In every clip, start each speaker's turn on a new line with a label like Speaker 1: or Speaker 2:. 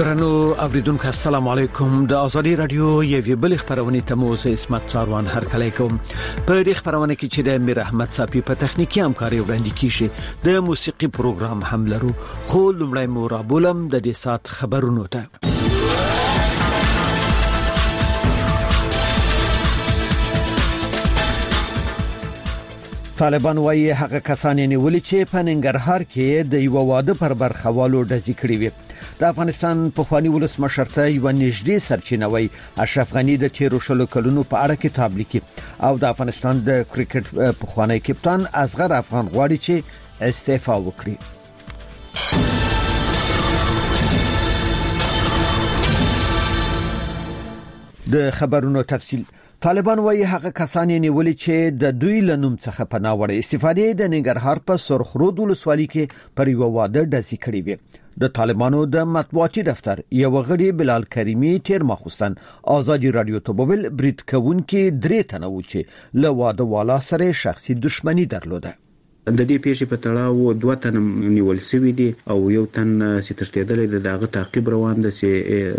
Speaker 1: درنو اوریدونکو السلام علیکم د ازادي رادیو یوه بل خبرونه ته مو زه اسمت څاروان هر کله کوم په دې خبرونه کې چې د امیر احمد صافي په تخنیکی همکاري وړاندې کیږي د موسیقي پروګرام هم لرو خو لمړی مو را بولم د دې سات خبرونو ته طالبان وايي هغه کسان نیولې چې په ننګرهار کې د یو واده پر برخوالو ډزې کړې وي د افغانستان په خواني ولسمشر ته یو نږدې سرچینه وای اشرف غنی د 13 کلونو په اړه کتاب لیکي او د افغانستان د کرکټ په خوانی کپتان اصغر افغان غواړي چې استعفا وکړي د خبرونو تفصیل طالبان وايي هغه کسان نیولې چې د دوی لنوم څخه پناه وړي استفاده د ننګرهار په سرخرود ولسوالۍ کې پر یو واده ډزې کړې وي د طالبانو د مطبوعاتي دفتر یو غړي بلال کریمی تیر ماخوستن ازادي رادیو ته بوبل بریټ کوون کې درې تنه و چې له واده والا سره شخصي دښمنی درلوده
Speaker 2: د دې پیښې په تړاو دوه تن نیول شوی دي او یو تن چې تښتیدل دغه تعقیب روان دي چې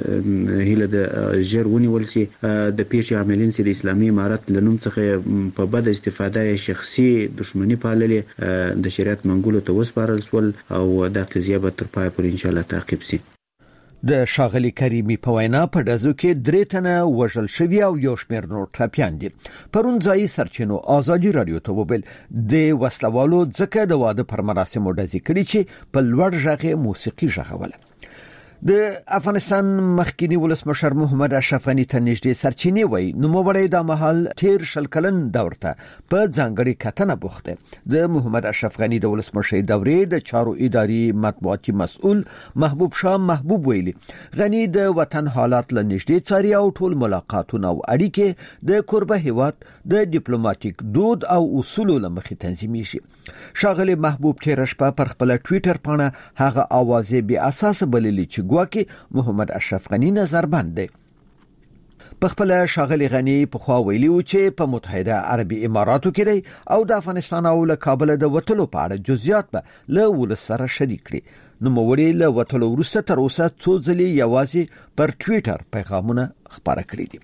Speaker 2: هله د جر ونیول شي د پیښې عاملین چې د اسلامي امارت لنوم څخه په بد استفاده شخصي دښمنی پاللې د شریعت منګولو ته وسپارل سول او د قضیه به تر پای پورې ان شاء الله تعقیب شي
Speaker 1: د شاغلی کریمی په وینا په دزو کې درې تنه وژل شوی او یو شمېر نور ټپيان دي پرون ځای سرچینو ازادي رادیو ته وبل د وسلوالو ځکه د واده پر مراسمو ډزې کړي چې په لوړ ژغه موسیقي ژغوله د افغانستان مخکینی ولسمشر محمد اشرف غنی ته نږدې سرچینی وای نو موړی د محل تیر شلکلن دورته په ځانګړي کتنه بوخته د محمد اشرف غنی د ولسمشر دورې د چارو اداري مطبوعاتي مسؤل محبوب شاه محبوب ویلي غنی د وطن حالات له نږدې څاري او ټول ملاقاتونه او اړیکې د قربه هیواد د ډیپلوماټیک دود او اصولو لمخې تنظیمي شي شاغلی محبوب تیرش پر خپل ټوئیټر باندې هغه اوازې بي اساس بللی چې ګواکې محمد اشرف غنی نظر بند دی په خپل شاغلی غنی په خوا ویلی و چې په متحده عربي اماراتو کې دی او د افغانستان او له کابل د وټلو په اړه جزئیات به له ولسره شریک کړي نو موړي له وټلو وروسته تر اوسه څو ځلې یوازې پر ټوئیټر پیغامونه خبره کړې دي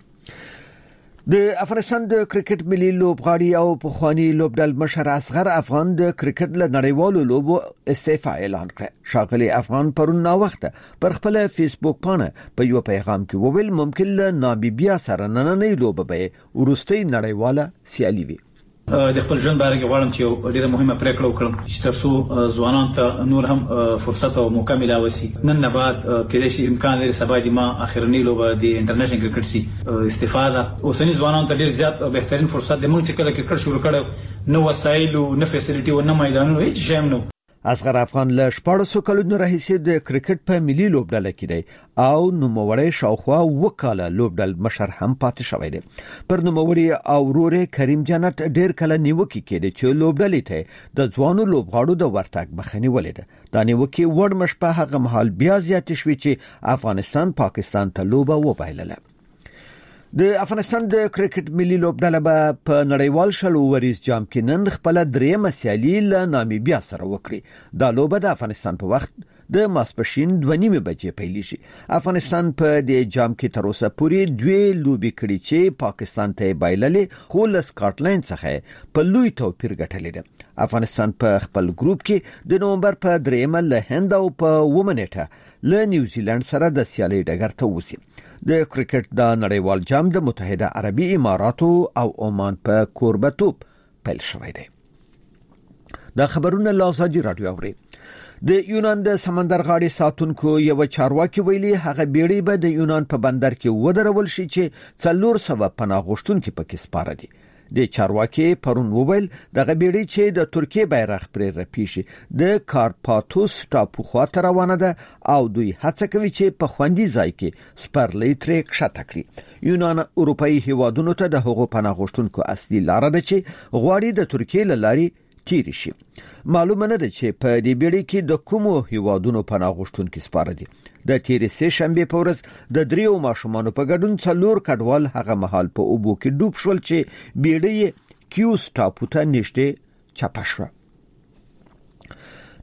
Speaker 1: د افغانستان د کرکټ ملي لوبغاړي او په خواني لوبډل مشر اصغر افغان د کرکټ له نړیوالو لوبو استعفا اعلان کړ شاغلی افغان پرون نا وخت پر خپل فیسبوک باندې په یو پیغام کې وویل ممکن له نامبیا سره نننۍ لوبه به ورستۍ نړیواله سیالي وي
Speaker 3: د خپل ژوند باره کې غواړم چې ډیره مهمه پریکړه وکړم چې ترڅو ځوانان ته نور هم فرصت او موقع ملاوي شي نن نه بعد کله شي امکان لري سبا د ما اخرنی لوبه د انټرنیشنل کرکټ سي استفاده اوسنی ځوانان ته ډیر زیات او بهترین فرصت د موږ چې کله کرکټ شروع کړو نو وسایل او نه فیسیلیټي او نه میدانونه هیڅ شی نه
Speaker 1: اصغر افغان له 14 کلونو راهیسې د کرکټ په ملي لوبډله کې دی او نوموړی شاوخوا وکاله لوبډل مشر هم پاتې شوی دی پر نوموړی او ورور کریم جنت ډیر کله نیوکه کړي چې لوبډلې ته د ځوانو لوبغاړو د ورتګ مخنی ولید دا نیوکه وړمش په هغه محل بیا زیات شوی چې افغانستان پاکستان ته لوبه وبایلله د افغانستان د کرکټ ملي لوبډله په نړیوال شلو وریز جام کې نن خپل درېمه سیالي له نامیبیا سره وکړي دا لوبه د افغانستان په وخت د ماسپښین 2:30 بجې پیل شي افغانستان په دې جام کې تر اوسه پورې 2 لوبې کړې چې پاکستان ته بایللې خو له سکاټلند څخه په لوی توپیر ګټلې ده افغانستان په خپل ګروپ کې د نومبر په 3 له هند او په ومنټه له نیوزیلند سره د سیالي ډګر ته وسی د کرکټ د نړیوال جام د متحده عربي اماراتو او عمان په کوربتوب پیل شوی دی دا خبرونه لازادي رادیو اوري د یونان د سمندر غاړې ساتونکو یو چارواکي ویلي هغه بیړۍ به د یونان په بندر کې ودرول شي چې 400 پناه غوښتونکو پکې سپاره دي د چارواکي پرون وویل دغه بیړۍ چې د ترکیه بیرغ پرې رپیشي د کارپاتوس ټاپو خواته روانه ده او دوی هڅه کوي چې په خوندي ځای کې سپرلۍ ترې کښته کړي یونان اروپאי هیوادونو ته د هغو پناه غوښتونکو اصلي لار ده چې غواړي د ترکیه لاري تیر شي معلومه نه ده چې په دې بیړۍ کې د کومو هیوادونو پناه غوښتونکو سپاره دي د تیرې سه شنبه په ورځ د دریو ماشومانو په ګډون 4 کډوال هغه مهال په اوبو کې ډوب شول چې بیړۍ کیوس ټاپو ته نږدې چپه شوه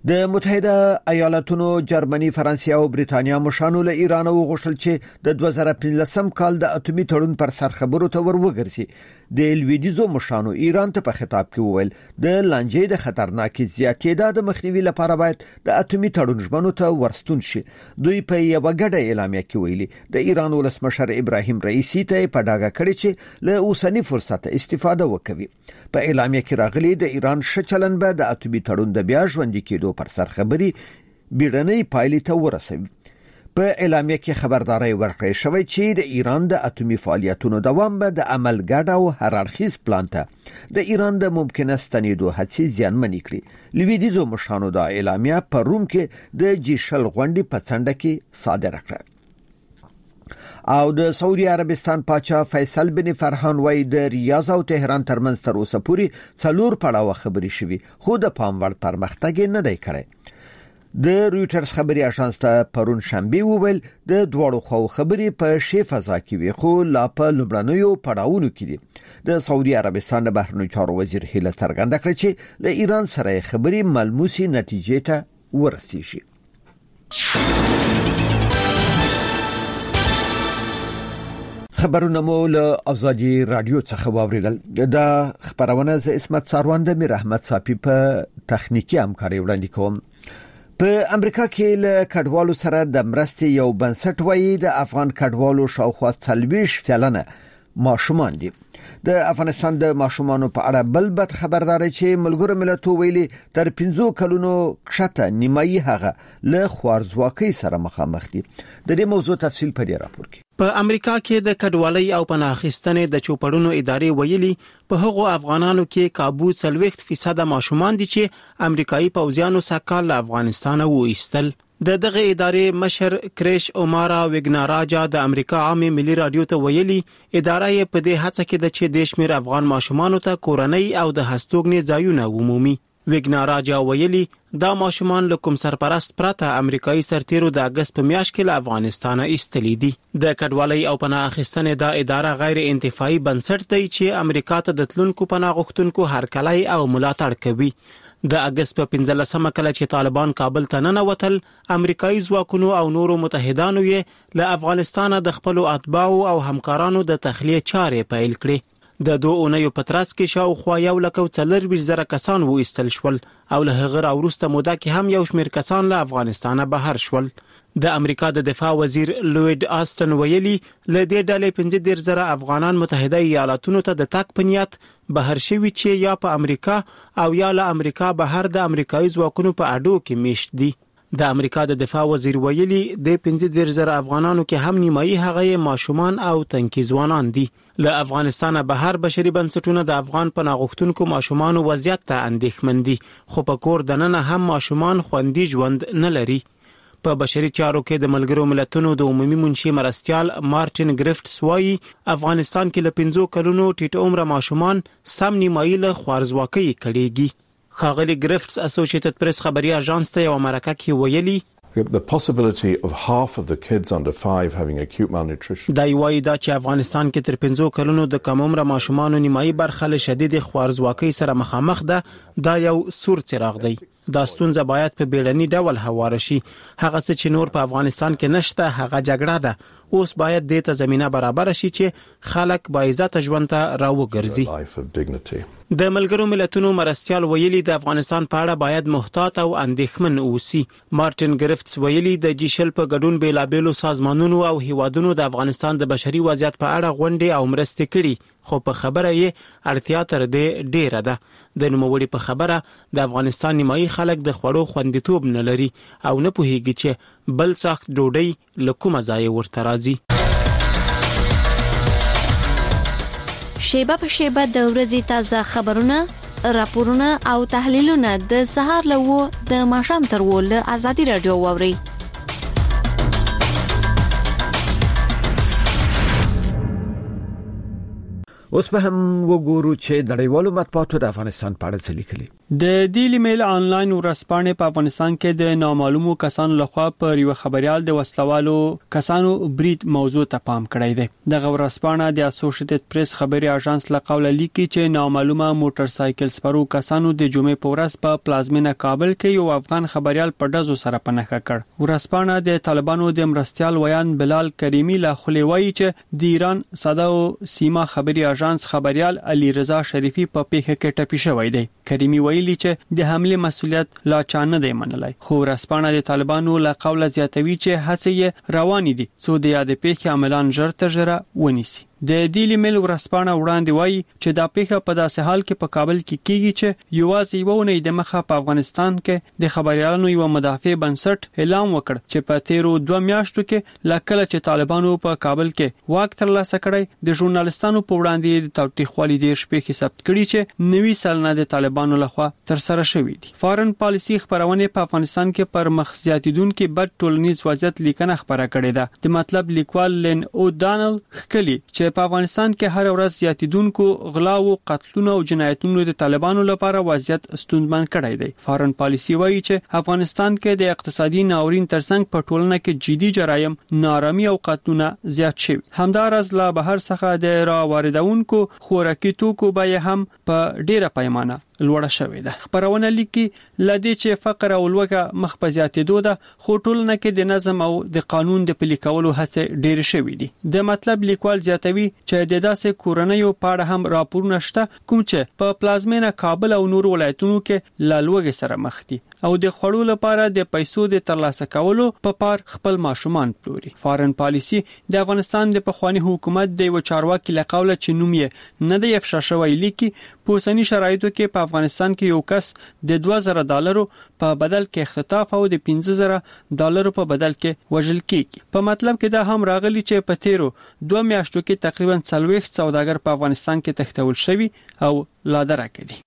Speaker 1: د متحده ایالاتونو، جرمني، فرانسې او بریتانیا مشانو له ایران وغوښتل چې د 2015 کال د اټومي تړون پر سر خبرو ته وروګرځي. د لویدیزو مشانو ایران ته په خطاب کې وویل د لانجې د خطرناکي زیاتېدا د مخنیوي لپاره باید د اټومي تړون ژمنو ته ورستون شي. دوی په یو غډه اعلامیه کې ویلي د ایران ولسمشر ابراهیم رئیسی ته په ډاګه کړی چې له اوسنی فرصت استفاده وکوي. په اعلامیه کې راغلي د ایران شچلن به د اټومي تړون د بیا ژوندۍ کېدو پر سر خبري بیړنۍ پایلې ته ورسوي. په اعلامیه کې خبرداري ورکړې شوې چې د ایران د اټومي فعالیتونو دوام به د عمل ګډ او هررخیز پلان ته د ایران د ممکنه ستنېدو هڅې زیانمنې کړې. لویدیزو مشانو د اعلامیه په روم کې د جیشل غونډې په څنډه کې صادره کړه. او د سعودي عربستان پاچا فیصل بن فرحان وای د ریاض او تهران ترمنځ تر اوسه پورې 4 پړاوه خبري شوي، خو د پام وړ پرمختګ نه دی کړی. د رويټرز خبري اژانس ته پرون شنبه وویل د دوړو خو خبري په شی فضا کې وي، خو لا په لومړنیو پړاوونو کې دي. د سعودي عربستان د بهرنیو چارو وزیر هیله څرګنده کړې چې له ایران سره خبري ملموسي نتیجې ته ورسیږي. خبرونه مو له ازادي رادیو څخه واوریدل. د خبرونه ز اسمت ساروان د میر احمد صافي په تخنیکی همکاري وړاندې کوم. په امریکا کې له کډوالو سره د مرستې یو بنسټ وایي د افغان کډوالو شاوخوا 40% ماشومان دي. د افغانستان د ماشومانو په اړه بل بد خبرداري چې ملګرو ملتونو ویلي تر 15 کلونو کښته نیمایي هغه له خوارزواکۍ سره مخامخ دي. د دې موضوع تفصیل په دې راپور کې.
Speaker 4: په امریکا کې د کډوالۍ او پناه اخیستنې د چوپړونو ادارې ویلي په هغو افغانانو کې کابو 40% ماشومان دي چې امریکایي پوځیانو سکهال له افغانستان وایستل. د دغه ادارې مشر کریش اومارا وګناراجا د امریکا عامه ملي رادیو ته ویلي اداره یې په دې هڅه کې د چې د شمیر افغان ماشومان ته کورنۍ او د هستوګنې ځایونه عمومي. وګناراجا ویلي دا ماشومان له کوم سرپرست پرته امریکایي سرتیرو د اگست په میاشت کې له افغانستان ایستلي دي. د کډوالۍ او پناه اخیستنې دا اداره غیر انتفاعي بنسټ دی چې امریکا ته د تلونکو پناه غوښتونکو هرکلی او ملاتړ کوي. د اگست په 15مه کله چې طالبان کابل ته ننوتل، امریکایي ځواکونو او نورو متحدانو یې له افغانستان د خپل اتباعو او همکارانو د تخلیه چارې پیل کړې. د 2 اونیو په ترڅ کې شاوخوا 1,40,000 کسان وایستل شول او له هغه وروسته موده کې هم یو شمېر کسان له افغانستان بهر شول. د امریکا د دفاع وزیر لوید آستن ویلي له دې ډلې 15,000 افغانان متحده ایالاتونو ته د تګ په نیت بهر شوي چې یا په امریکا او یا له امریکا بهر د امریکایي ځواکونو په اډو کې میشت دي. د امریکا د دفاع وزیر ویلي د 15,000 افغانانو کې هم نیمایي هغه ماشومان او تنکي ځوانان دي. له افغانستان بهر بشري بنسټونه د افغان پناه غوښتونکو ماشومان وضعیت ته اندېښمن دي، خو په کور دننه هم ماشومان خوندي ژوند نه لري. په بشري چارو کې د ملګرو ملتونو د عمومي منشي مرستيال مارټین ګریفټس وایي افغانستان کې له 15 کلونو ټیټ عمر ماشومان سم نیمایي له خوارزواکۍ کړيږي. خاغلی ګریفټس اسوسییټډ پریس خبري اژانس ته یو مرکه کې ویلي
Speaker 5: The possibility of half of the kids under 5 having acute malnutrition.
Speaker 4: دا یوایي دا چې افغانستان کې تر 15 کلونو د کم عمر ماشومان نیمایي برخه له شدید خوارزواکۍ سره مخامخ ده. دا یو سور څراغ دی. دا ستونزه باید په بیړني ډول هواره شي. هغه څه چې نور په افغانستان کې نشته هغه جګړه ده. اوس باید د ته زمينه برابر شي چې خلک با عزت ژوند ته راوګرځي. د ملګرو ملتونو مرستيال ویلي د افغانستان په اړه باید محتاط او اندېښمن اوسي. مارټین ګریفټس ویلي د جیشل په ګډون بیلابېلو سازمانونو او هیوادونو د افغانستان د بشري وضعیت په اړه غونډې او مرستې کړي، خو په خبره یې اړتیا تر دې ډیره ده. د نوموړي په خبره د افغانستان نیمایي خلک د خوړو خوندیتوب نه لري او نه پوهیږي چې بل سخت ډوډۍ له کومه ځای ورته راځي.
Speaker 6: شیبه په شیبه د ورځې تازه خبرونه، راپورونه او تحلیلونه د سهار له د ماښام تر ول ازادي رادیو ووري.
Speaker 1: اوس په هم وګورو چې نړیوالو مطبوعاتو د افغانستان په اړه څه لیکلي.
Speaker 7: د ډیلی میل آنلاین ورځپاڼې په افغانستان کې د نامعلومو کسانو لخوا پر یو خبريال د وسلوالو کسانو برید موضوع ته پام کړی دی. دغه ورځپاڼه د اسوسییټډ پریس خبري اژانس له قوله لیکي چې نامعلومه موټر سایکل سپرو کسانو د جمعې په ورځ په پلازمینه کابل کې یو افغان خبريال په ډزو سره پنهخه کړ. ورځپاڼه د طالبانو د مرستيال ویان بلال کریمی له خلیوي چې د ایران ساده او سیما خبري اژانس خبريال علي رضا شریفي په پیښه کې ټپي شوی دی. کریمی ویلي چې د حمله مسولیت لا چانه دی منلای. خو ورځپاڼه د طالبانو له قوله زیاتوي چې هڅې روان دي څو د یاد پیښې عملان ژر تر ژره ونیسي. د ډیلی میل ورځپاڼه وړاندې وایي چې دا پیښه په داسې حال کې په کابل کې کیږي چې یوازې یو نه د مخه په افغانستان کې د خبريالانو یو مدافع بنسټ اعلان وکړ چې په تیرو 2 میاشتو کې لکه چې طالبانو په کابل کې واک ترلاسه کړی د ژورنالستانو په وړاندې د تاوتریخوالي د شپې ثبت کړي چې 90 سلنه د طالبانو لخوا تر سره شوې دي. فارن پالیسی خبرونه په افغانستان کې پر مخ زیاتیدونکو بد ټولنیز وضعیت لیکنه خبره کړې ده. د مطلب لیکوال لین او دانل خکلی چې په افغانستان کې هر ورځ زیاتیدونکو غلاو، قتلونو او جنایتونو د طالبانو لپاره وضعیت ستونزمن کړی دی. فارن پالیسی وایي چې افغانستان کې د اقتصادي ناورین ترڅنګ په ټولنه کې جدي جرایم، نارامي او قتلونه زیات شوي. همدارس لا بهر څخه د را واردونکو خوراکي توکو بیه هم په ډیره پیمانه لوړه شوې ده. خبرونه لیکي لدی چې فقر او لوږه مخ په زیاتېدو ده، خو ټولنه کې د نظم او د قانون د پلي کولو هڅې ډېر شوې دي. د مطلب لیکوال زیاتوي چې د داسې کورنیو په اړه هم راپورونه شته کوم چې په پلازمینه کابل او نور ولایتونو کې لا لوږې سره مخ دي او د خوړو لپاره د پیسو د ترلاسه کولو په پار خپل ماشومان پلوري. فارن پالیسی د افغانستان د پخوانی حکومت د یو چارواکي له قوله چې نوم یې نه دی افشا شوی لیکي په اوسنی شرایطو کې په افغانستان کې یو کس د $2000 په بدل کې اختطاف او د $15000 په بدل کې وژل کیږي. په مطلب کې دا هم راغلی چې په تیرو 2 میاشتو کې تقریبا 40 سوداګر په افغانستان کې تښتول شوي او لا درکه دي.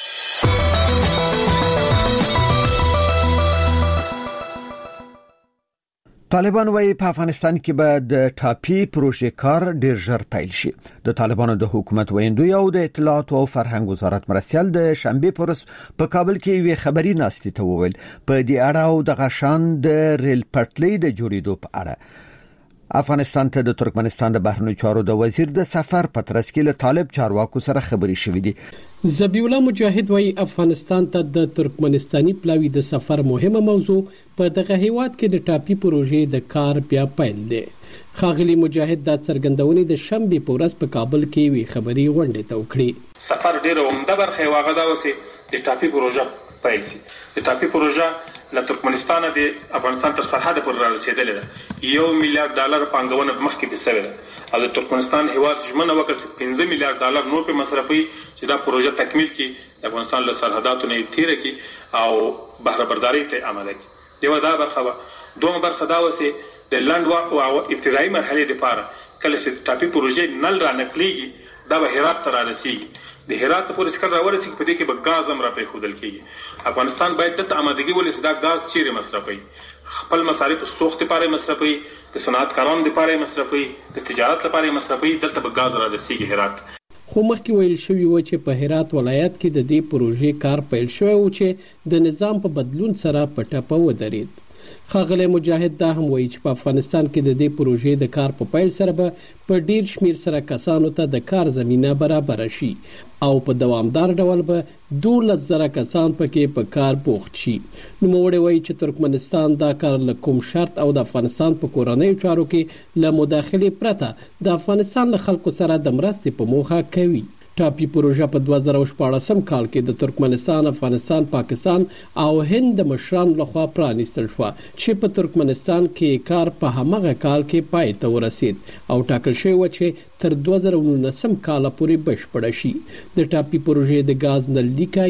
Speaker 1: طالبان وايي په افغانستان کې به د ټاپي پروژې کار ډیر ژر پیل شي. د طالبانو د حکومت ویندوی او د اطلاعات او فرهنګ وزارت مرستيال د شنبه پر په کابل کې وی خبري ناستې ته وویل په دې اړه او د غشان د ریل پټلۍ د جوړېدو په اړه. افغانستان ته د ترکمنستان د بهرنیو چارو د وزیر د سفر په ترڅ کې له طالب چارواکو سره خبري شوې دي.
Speaker 8: ذبیح الله مجاهد وايي افغانستان ته د ترکمنستاني پلاوی د سفر مهمه موضوع په دغه هیواد کې د ټاپي پروژې د کار بیا پیل دی. خاغلی مجاهد د څرګندونې د شنبه په ورځ په کابل کې وی خبري غونډه ته وکړي.
Speaker 9: سفر ډیر عمده برخه واغه دا وسی د ټاپي پروژه پیل شي. د ټاپي پروژه له ترکمنستان د افغانستان تر سرحد پورې رسیدلې ده. $1 میلیارډ پانګونه مخکې بسوي ده او د ترکمنستان هیواد ژمنه وکړه چې $5 میلیارډ نور په مصرفي چې دا پروژه تکمیل کړي، د افغانستان له سرحداتو نه تیر کړي او بهره برداري ته عمل کړي. یو دا برخه دوه برخه دا وسی د لاند او ابتدایي مرحله لپاره کله چې ټاپي پروژه نل را نقليږي دا به هرات ته رسیږي. د هرات پورې سکر راورسي په دې کې به غاز هم را پې خودل کیږي. افغانستان باید دلته آمادګي ولې دا غاز چیرې مصرفي، خپل مصارف سوخت لپاره مصرفي، د صنعتکارانو لپاره مصرفي، د تجارت لپاره مصرفي، دلته به غاز را رسیږي هرات.
Speaker 8: خو مخکې ویل شوی و چې په هرات ولایت کې د دې پروژې کار پیل شوی او چې د نظام په بدلون سره په ټپه ودرېد. خاغلی مجاهد دا هم وایي چې په افغانستان کې د دې پروژې د کار په پیل سره به په ډیر شمیر سره کسانو ته د کار زمينه برابر شي او په دوامدار ډول به 12,000 کسان پکې په کار بوخت شي. نو موږ وایي چې ترکمنستان دا کار له کوم شرط او د افغانستان په کورنۍ چارو کې له مداخله پرته د افغانستان له خلکو سره د مرستې په موخه کوي. ټاپي پروژه په 2014 کال کې د ترکمنستان، افغانستان، پاکستان او هند د مشرانو لخوا پرانیستل شو چې په ترکمنستان کې کار په همغه کال کې پای ته ورسید او ټاکل شوی و چې تر 2019 کال پورې بشپړ شي. د ټاپي پروژې د غاز نل لیکه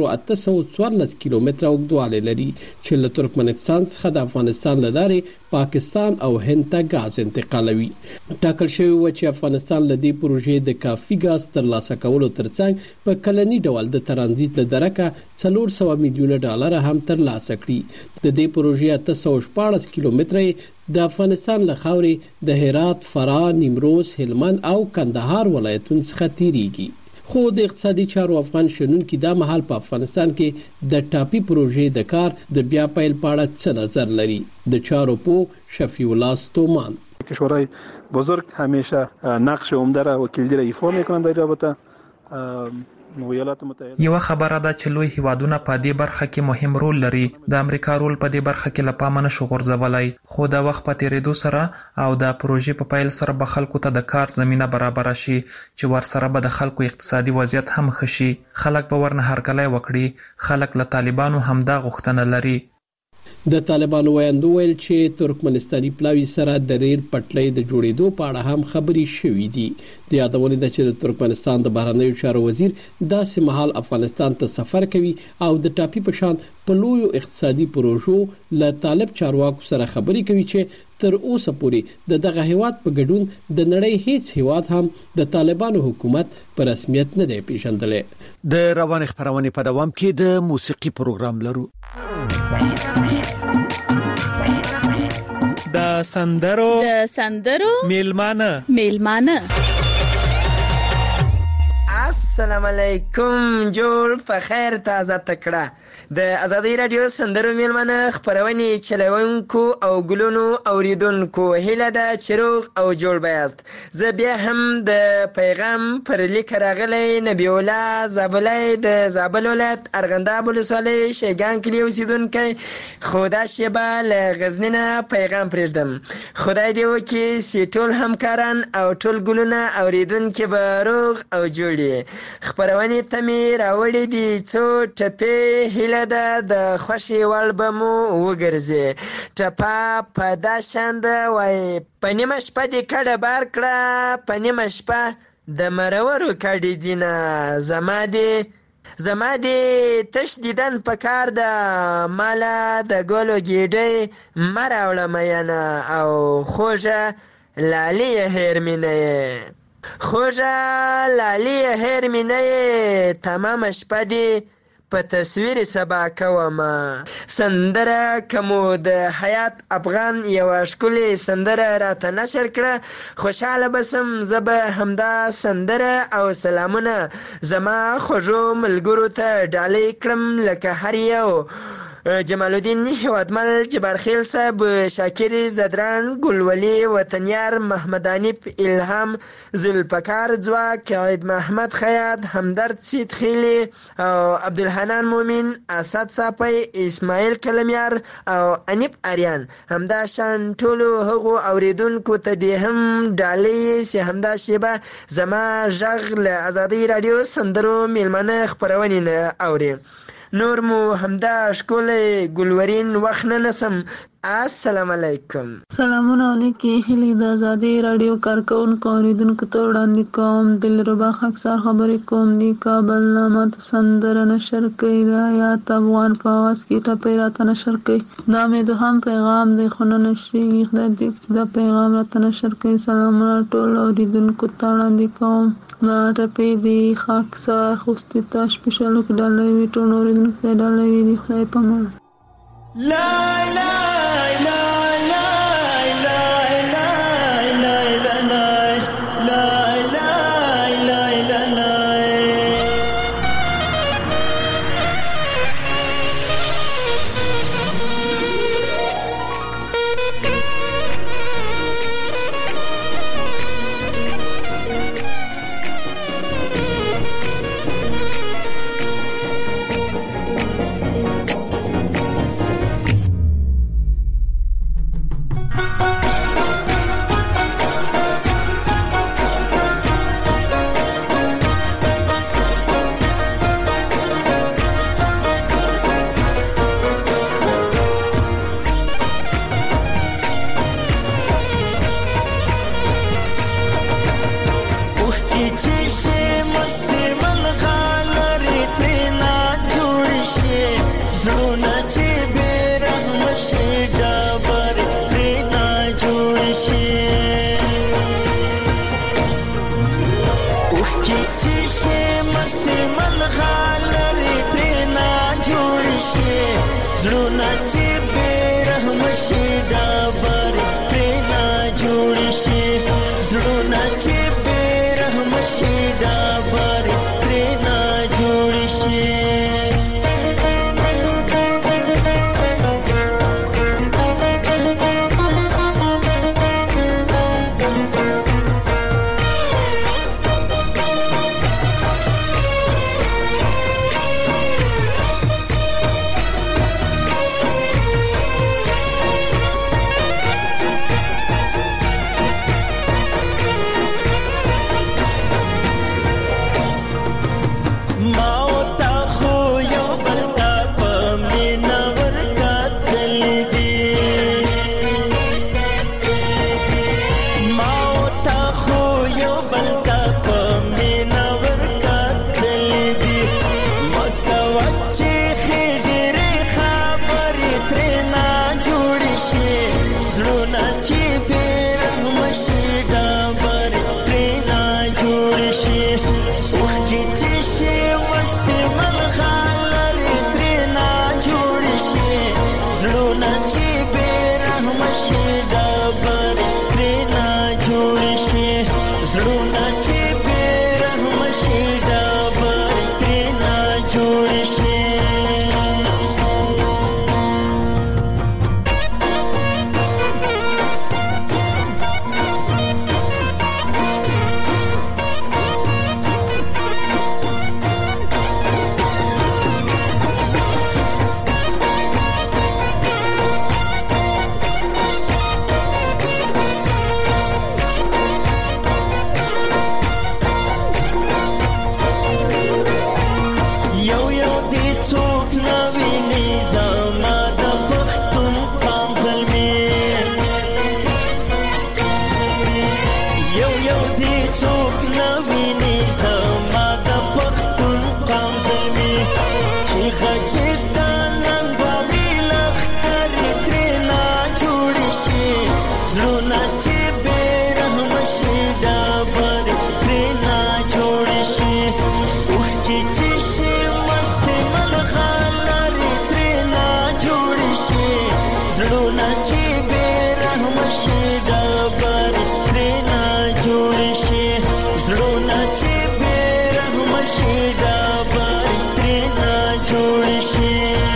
Speaker 8: 1814 کیلومتره اوږدوالی لري چې له ترکمنستان څخه د افغانستان له لارې پاکستان او هند ته غاز انتقالوي. ټاکل شوی و چې افغانستان له دې پروژې د کافي غاز ترلاسه کولو ترڅنګ په کلنی ډول د ترانزیت له درکه $400 میلیونه هم ترلاسه کړي. د دې پروژې 814 کیلومتره د افغانستان له خاورې د هرات، فراه، نیمروز، هلمند او کندهار ولایتونو څخه تیریږي. خو د اقتصادي چارو افغان شنونکي دا مهال په افغانستان کې د ټاپي پروژې د کار د بیا پیل په اړه څه نظر لري؟ د چارو په شفیع الله ستومان.
Speaker 10: کشورهای بزرگ همیشه نقش عمده را و کلیدی را ایفا میکنند در رابطه.
Speaker 11: یو خبره ده چې لوی هیوادونه په دې برخه کې مهم رول لري. د امریکا رول په دې برخه کې له پامه نشو غورځولای، خو د وخت په تیریدو سره او د پروژې په پیل سره به خلکو ته د کار زمینه برابر شي چې ورسره به د خلکو اقتصادي وضعیت هم ښه شي. خلک به ورنه هرکلی وکړي. خلک له طالبانو همدا غوښتنه لري.
Speaker 8: د طالبانو ویاندو ویل چې ترکمنستاني پلاوي سره د ریل پټلۍ د جوړېدو په اړه هم خبرې شوې دي. د یادونې ده چې د ترکمنستان د بهرنیو چارو وزیر داسې مهال افغانستان ته سفر کوي او د ټاپي په شان په لویو اقتصادي پروژو له طالب چارواکو سره خبرې کوي چې تر اوسه پورې د دغه هیواد په ګډون د نړۍ هیڅ هیواد هم د طالبانو حکومت په رسمیت نه دی پیژندلی.
Speaker 1: د روان خبرونه په دوام کې د موسیقي پروګرام لرو.
Speaker 11: د سندرو میلمانه
Speaker 12: السلام علیکم. جوړ په خیر تازه تکړه د ازادي رادیو سندرو میلمانه خبرونه چلوونکو او ګلونو اوریدونکو هیله ده چې روغ او جوړ بیاست. زه بیا هم د پیغام پر لیک راغلی نبی الله زابلای د زابل ولایت ارغنداب ولسوالۍ شیګان کلی اوسیدونکی خدا شیبه له غزنی نه پیغام پرېږدم. خدای دې وکړي چې ټول همکاران او ټول ګلونه اوریدونکي به روغ او جوړ وي. خبرونه ته مې راوړې دي څو ټپې هیله ده د خوشي وړ به مو وګرځي. ټپه په دا شان ده وایي په نیمه شپه دې کډه بار کړه، په نیمه شپه د مرورو کډې دینه زما دې تش دیدن په کار ده، مالا د ګلو ګیډۍ مه راوړه مینه او خوږه لالې هیر مینه یې، خوږه لالې هیر مینه یې، تمامه شپه دې په تصویر سبا کومه. سندره کمو د حیات افغان یو ښکلې سندره راته نشر کړه، خوشاله بسم زبه همدا سندره او سلامونه زما خوږو ملګرو ته ډالۍ کړم لکه هر یو. جمال الدین هیوادمل، جبارخیل صاحب، شاکر زدران، ګلولي وطنیار، محمد انیف، الهام، ذوالفقار ځواک، عید محمد خیاط، همدرد سید خیلی او عبدالحنان مومن، اسد صافی، اسماعیل کلمیار او انیف اریان. همدا شان ټولو هغو اوریدونکو ته دې هم ډالۍ چې همدا شیبه زما غږ له ازادي رادیو سندرو میلمانه خبرونې نه اوري. نور مو همدا ښکلی ګلورین وخت نه نسم. السلام علیکم.
Speaker 13: سلامونه علیکم. هیلې د ازادي رادیو کارکونکو اوریدونکو ته وړاندې کوم. دلربا خاکسار خبرې کوم. د کابل نه ماته سندره نشر کوي د حیات افغان په آواز کې ټپې راته نشر کوي. دا مې دوهم پیغام دی خو نه نشریږي. خدای دې چې دا پیغام راته نشر کوي. سلامونه ټول اوریدونکو ته وړاندې کوم. دا ټپې دی خاکسار خوستې ته سپیشالو کې ډالۍ وي. ټول اوریدونکو ته ډالۍ وي. د خدای په امان.
Speaker 14: لا لا لا لا لا لا لا لا لا لا لا.
Speaker 15: زړونه چې به رحم شي دا باري
Speaker 14: غچتا ننګوي لختر ترنا جوړ شي زړونه چې بیرحم شي ډبر ترنا جوړ شي اوخ کې چې شي مست ملغلر ترنا جوړ شي زړونه چې بیرحم شي ډبر ترنا جوړ شي زړونه چې بیرحم شي ډبر ترنا جوړ شي.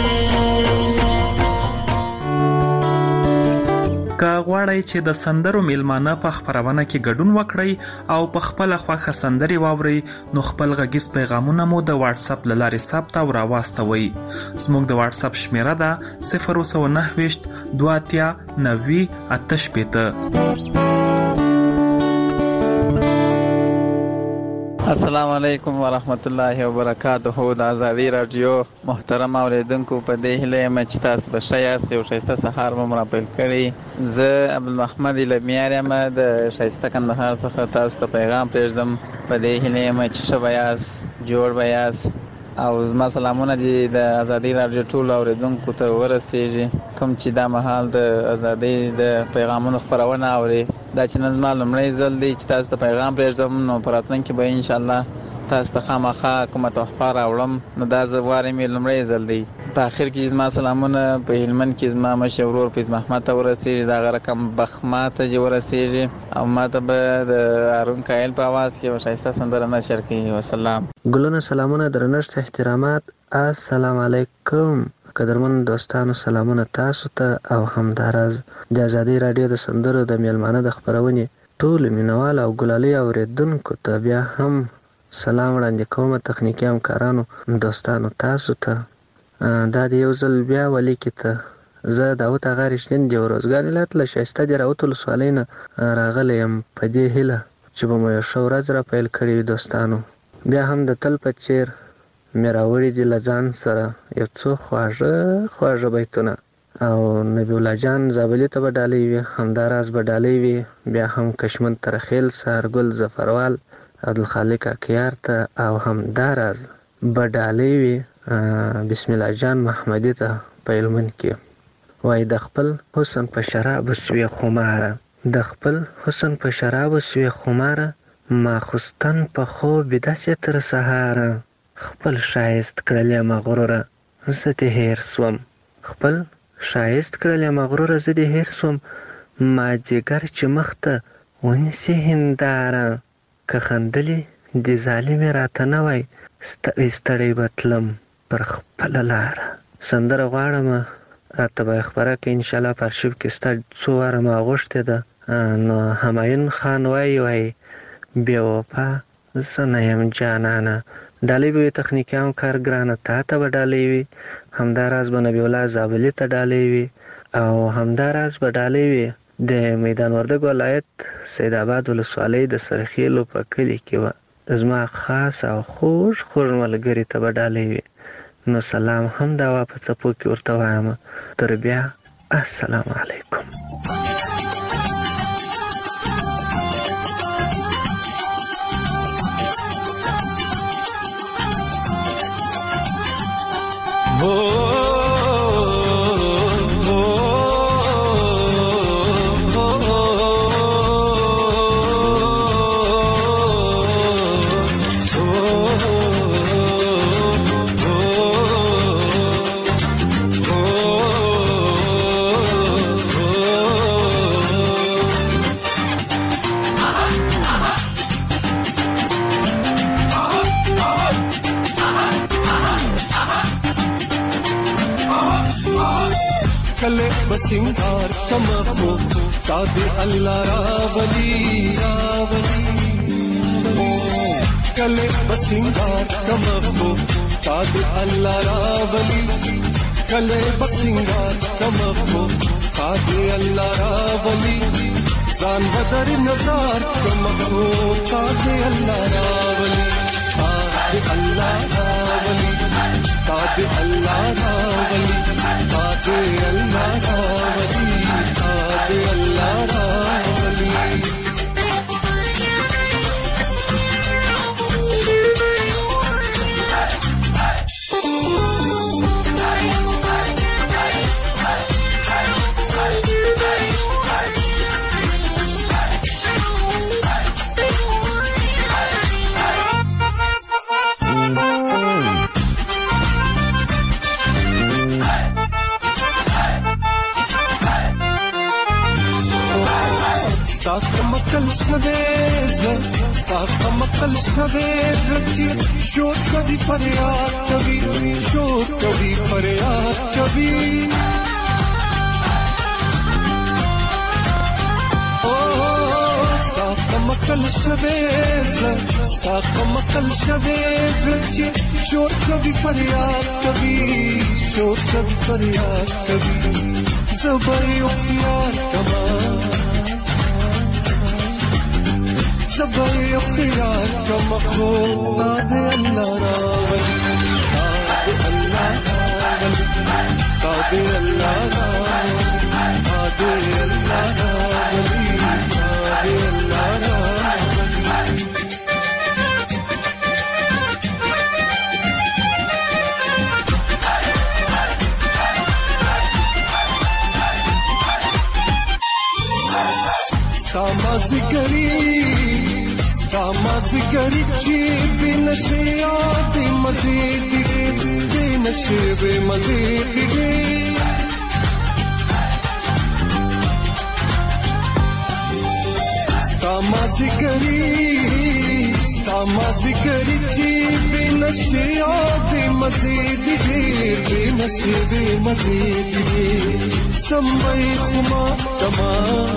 Speaker 11: که غواړئ چې د سندرو میلمانه په خپرونه کې ګډون وکړئ او په خپل خوښه سندري واورئ نو خپل غږیز پیغامونه مو د واتس اپ له لارې ثبت او راواستوئ. زموږ د واتس اپ شمیره ده 029 2 90 88.
Speaker 15: السلام علیکم ورحمت الله وبرکاته. د آزادی رادیو محترم اوریدونکو په دې هیله یم چې تاسو به ښه یاست. یو ښایسته سهار مو راپیل کړی. زه عبدالمحمد لمیار یم د ښایسته کندهار څخه تاسو ته پیغام پرېږدم. په دې هیله یم چې ښه به یاست، جوړ به یاست او زما سلامونه دي د آزادی رادیو ټولو اوریدونکو ته ورسیږي کوم چې دا مهال د آزادی د پیغامونو خپرونه اوري. دا چې نن زما لومړی ځل دی چې تاسو ته پیغام پرېږدم نو په راتلونکي به انشاءالله تاسو ته خامخا کومه تحفه راوړم. نو دا زه غواړم یې لومړی ځل دی. په آخر کې زما سلامونه په هلمند کې زما مشر ورور فیض محمد ته ورسیږي، د هغه رقم بخما ته ورسیږي او ما ته به د هارون کایل په اواز کې یو ښایسته سندره نشر کړي. وسلام.
Speaker 16: ګلونه، سلامونه، درنښت، احترامات. السلام علیکم قدرمن دوستانو، سلامونه تاسو ته او همداراز د آزادی رادیو د سندرو د میلمانه د خپرونې ټول مینوال او ګلالي اوریدونکو ته بیا هم سلام وړاندې کوم. تخنیکي همکارانو، دوستانو، تاسو ته دا د یو ځل بیا ولیکې ته زه داود اغا رشتین د روزګان ولایت له ښایسته د راوت ولسوالۍ نه راغلی یم په دې هیله چې به مو یو ښه ورځ را پیل کړې وي. دوستانو بیا هم د تل په څیر مې راوړي دي له ځان سره یو څو خواږه بیتونه او نبی الله جان زابلي ته به ډالۍ وي، همداراز به ډالۍ وي بیا هم کشمن ترخیل، سهارګل ظفروال، عبدالخالق اکیار ته او همداراز به ډالۍ وي بسم الله جان محمدي ته په هلمند کې. وای د خپل حسن په شرابو سوې خماره، د خپل حسن په شرابو سوې خماره، ماخستن په خوب داسې تر سهاره، خپل شایست کړلې مغروره زه دې هیر سوم، خپل شایست کړلې مغروره زه دې هیر سوم، ما جګر چې مخته ونیسي هنداره، که خندلې د ظالمې راته نه وای ستړی ستړی به تلم پر خپله لاره. سندره غواړم راته به یې خپره کړې انشاءالله. په ارشیف کې ستا څو واره ما غوښتې ده. نو همایون خان وایي بې وفا زه نه یم جانانه. ډالۍ به وي تخنیکي همکار ګرانه تا ته به ډالۍ وي، همداراز به نبی الله زابلي ته ډالۍ وي او همداراز به ډالۍ وي د میدان وردګ ولایت سید آباد ولسوالۍ د سرخیلو په کلي کې وه زما خاص او خوږ ملګري ته به ډالۍ وي. نو سلام هم دا په څپو کې ورته وایم. تر بیا السلام علیکم.
Speaker 17: कले बसिंगार कमको तादे अल्लाह रावली, कले बसिंगार कमको तादे अल्लाह रावली, कले बसिंगार कमको तादे अल्लाह रावली, जान बदर नजार कमको तादे अल्लाह रावली, तादे अल्लाह रावली, तादे अल्लाह रावली, तादे अल्लाह रावली, तादे अल्लाह रावली. مکل شویز ستا مکل شویز رچی شور کبھی فریاد کبھی شور کبھی فریاد کبھی مکل شویز ستا مکل شویز رچی شور کبھی فریاد کبھی شور کبھی فریاد کبھی زبائی اختیار کما زبائی اختیار کما خود داد اللہ راولی داد اللہ راولی داد اللہ راولی داد اللہ راولی داد اللہ راولی مازگری چی بی نشے آتی مزید بی نشے بے مزید مازگری چی بی نشے آتی مزید بی نشے بے مزید سمبئی خما تمام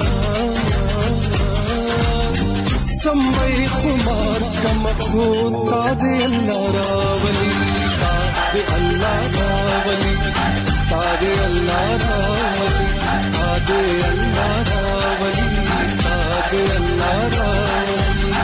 Speaker 17: سمبئی خمار کم خود داد اللہ راولی داد اللہ راولی داد اللہ راولی داد اللہ راولی داد اللہ راولی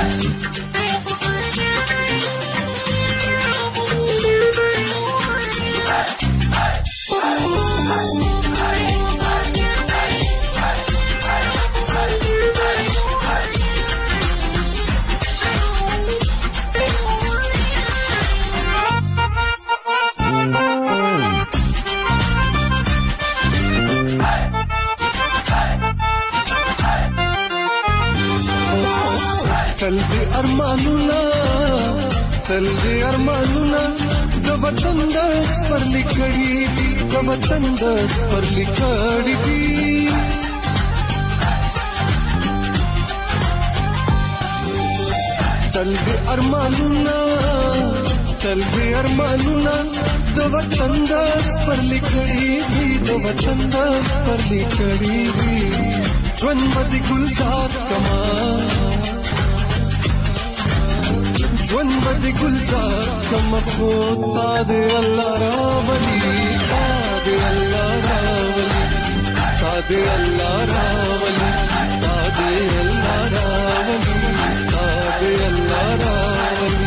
Speaker 17: تل دې ارمانونه د وطن د سپر لیکړي دي د وطن د سپر لیکړي دي تل دې ارمانونه د وطن د سپر لیکړي دي د وطن د سپر لیکړي دي ژوند مې ګلزار کما ژوند به گلزار کم خود داد الله راولی داد الله راولی داد الله راولی داد الله راولی داد الله راولی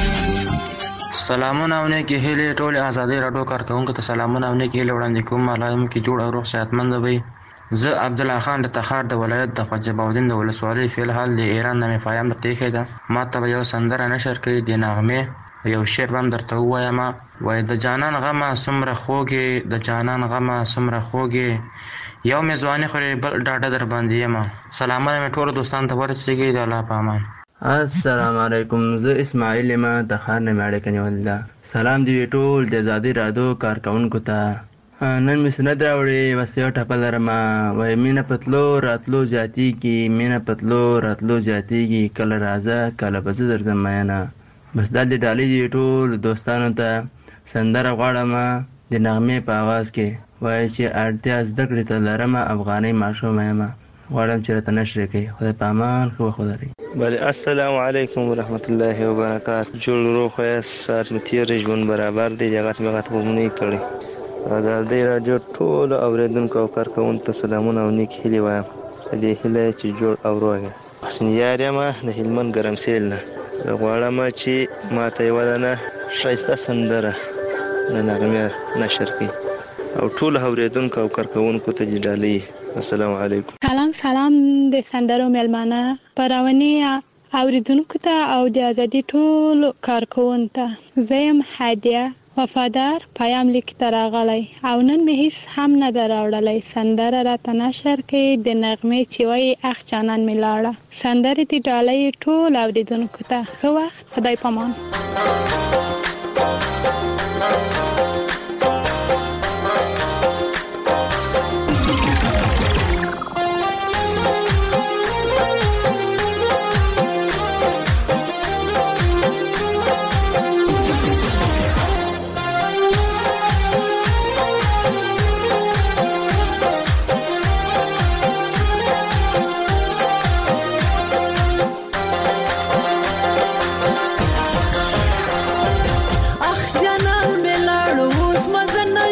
Speaker 18: سلامونه او نیکی هیله ټول آزادۍ راډیو کارکونکو ته سلامونه او نیکی هیله وړاندې کوم ملایم کې جوړ او روغ صحتمند وي زه عبدالله خان د تخار د ولایت د خواجه باودین د ولسوالۍ فی الحال د ایران نه مفایم درته ایښی ده ما ته به یو سندره نشر کوي د نغمې یو شعر به هم درته ووایم وایي د جانان غمه څومره خوږې د جانان غمه څومره خوږې یو مې ځواني خورې بل ډاډه در باندې یم سلامونه مې ټولو دوستانو ته ورسېږي د الله په امان
Speaker 19: السلام علیکم زه اسماعیل یم تخار نه مې اړیکه نیولې سلام دی ټول د ازادۍ راډیو کارکونکو ته نن مې سند راوړې بس یو ټپه لرمه وایي مینه پتلو راتلو زیاتېږي مینه پتلو راتلو زیاتېږي کله راځه کله به زه درځم مینه بس دا د ډالۍ دی ټول دوستانو ته سندره غواړمه د نغمې په اواز کې وایي چې اړتیا زده کړې ته لرمه افغانۍ ماشومه یم غواړم چې راته نشر کړي خدای په امان ښه وخت ولرئ
Speaker 20: بله السلام علیکم ورحمت الله وبرکات جوړ روغ یاست ساعت مې تېر ژوند برابر دی جګت مې غټ غومنۍ کړی ازادۍ راډیو ټولو اورېدونکو او کارکوونکو ته سلامونه او نیک هیلې وایم په دې هیله چې جوړ او روغ یاست حسین یار یم د هلمند ګرمسېل نه زه غواړم چې ماته یوه دانه ښایسته سندره د نغمې نشر کړي او ټولو اورېدونکو او کارکوونکو ته دې ډالۍ السلام علیکم
Speaker 21: سلام د سندرو میلمانه پرونی اوریدونکو ته او د ازادي ټولو کارکوونکو ته زه یم هادیه وفادار پیام لیک تراغلی او نن مې هیڅ هم نه دراوړلی سندره راته نشر کړي د نغمې چې وایي اخ جانان مې لاړه سندرې دې ډالۍ ټول اوریدونکو ته ښه وخت خدای پامان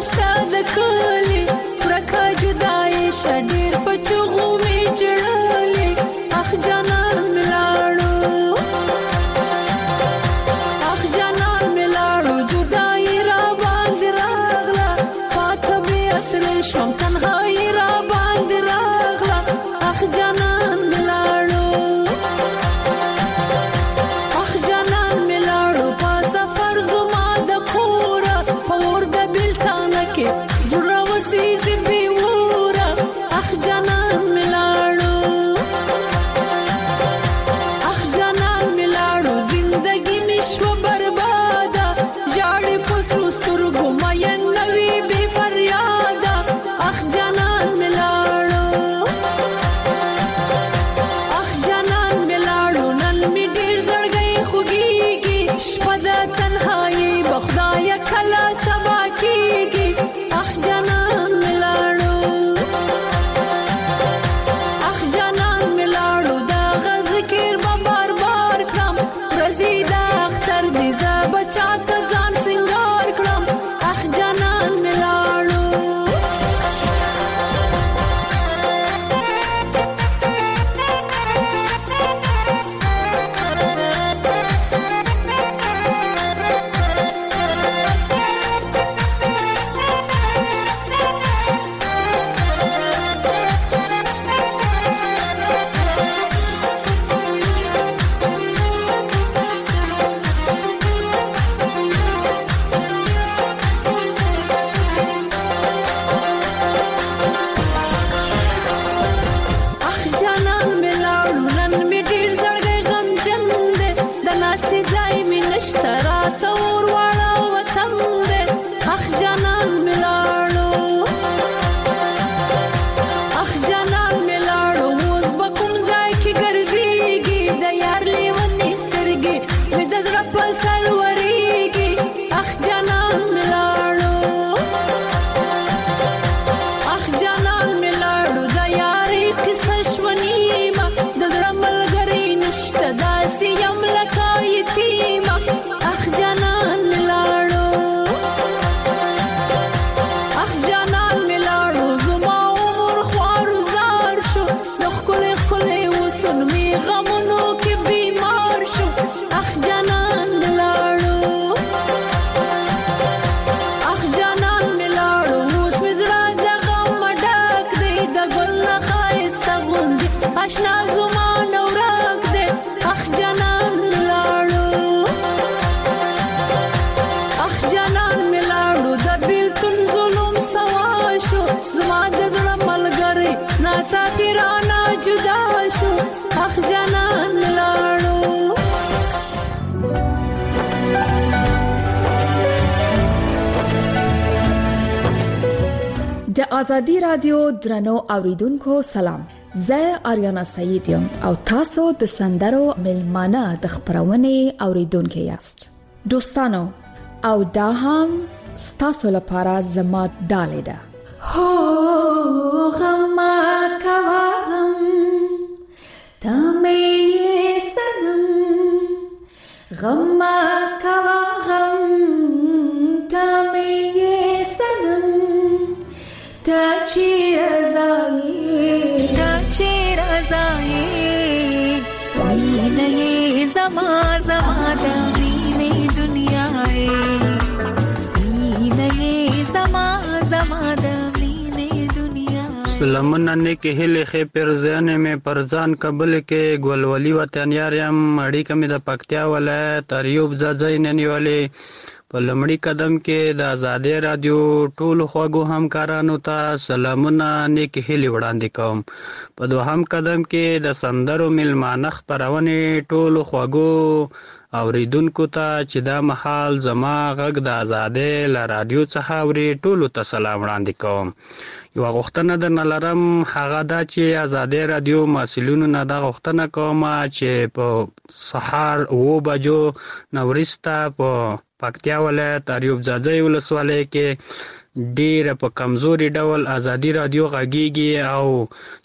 Speaker 2: نشته د کلی ورکه جدای شډیر په چغو می جړلې اخ جانان ملاړو اخ جانان ملاړو جدای را باندې راغله پاته به اصل شوم تنهایی را باندې راغله اخ جانان ملاړو اخ جانان ملاړو په سفر زما د کور په ور د بلتانه کې زړه وسیزي بي وره اخ جانان ملاړو اخ جانان ملاړو زندگی مشو برباده جاړي پسرو سترګو مې نوي بي فریاده اخ جانان ملاړو اخ جانان ملاړو نن می ډیر زړګي خوږيږي شپه د تنهایی بخدای کلا سبا کیږي اخ جانان ملاړو اخ جانان ملاړو دا غذکر به بار بار کړم رزيد اختر دې ز بچا ته ځان سنگار کړم اخ جانان ملاړو اخ جانان ملاړو نن می ډیر زړګي غم جن دې د ناستي ځای می نشته راته ور واړه وطن دې اخ جانان ملاړو اخ جانان ملاړو موږ به کوم ځای کې ګرځيږي د یار لیونی سترګې مې د زړه په سر وريږي اخ جانان ملاړو اخ جانان ملاړو د یاري قصه شونیما د زړه ملګری نشته داسې یم لکه یتیمه اخ جانان ملاړو اخ جانان ملاړو زما عمر خوارو زار شو د ښکلې ښکلې وسن می غمونو کې بیمار شو اخ جانان ملاړو اخ جانان ملاړو اوس مې زړه د غم ډک دی د ګل نه ښایسته غوندې اشنا زما نورک دی اخ جانان ملاړو اخ جانان ملاړو د بیلتون ظلم سوا شو زما د زړه ملګری ناڅاپي رانه جدا شو اخ جانان ملاړو
Speaker 22: د ازادي رادیو درنو اوریدونکو سلام زه آریانا سعید یم او تاسو د سندرو ملمانه د خبرونه اوریدونکو یاست دوستانو او دا هم ستاسو لپاره زما ډالې ده
Speaker 2: هو غم کوا غم تمه سنم غم کوا غم تمه سنم تا چیر ازای وینه زما زما د وینه دنیا وینه زما زما د وینه دنیا
Speaker 7: سلامونه نیک هله خې پرځانه مې پرځان قبل کې ګولولي وطنیارم اړیکه مې د پکتیا ولایت اریوب ځای نه نیولې په لمړی قدم کې د آزادۍ رادیو ټولو خواږو همکارانو ته سلامونه نیک هیلې وړاندې کوم په دوهم قدم کې د سندرو ملمانه خپرونې ټولو خواږو اوریدونکو ته چې دا مهال زما غږ د آزادۍ له رادیو څخه اوري ټولو ته سلام وړاندې کوم یو غوښتنه درنه لرم هغه دا چې آزادۍ رادیو مسؤلینو نه دا غوښتنه کوم چې په سهار 9 بجو نورستا په پکتیا ولایت اریوب ځای ولسوالۍ کې ډیر په کمزوري ډول آزادي رادیو غږیږي او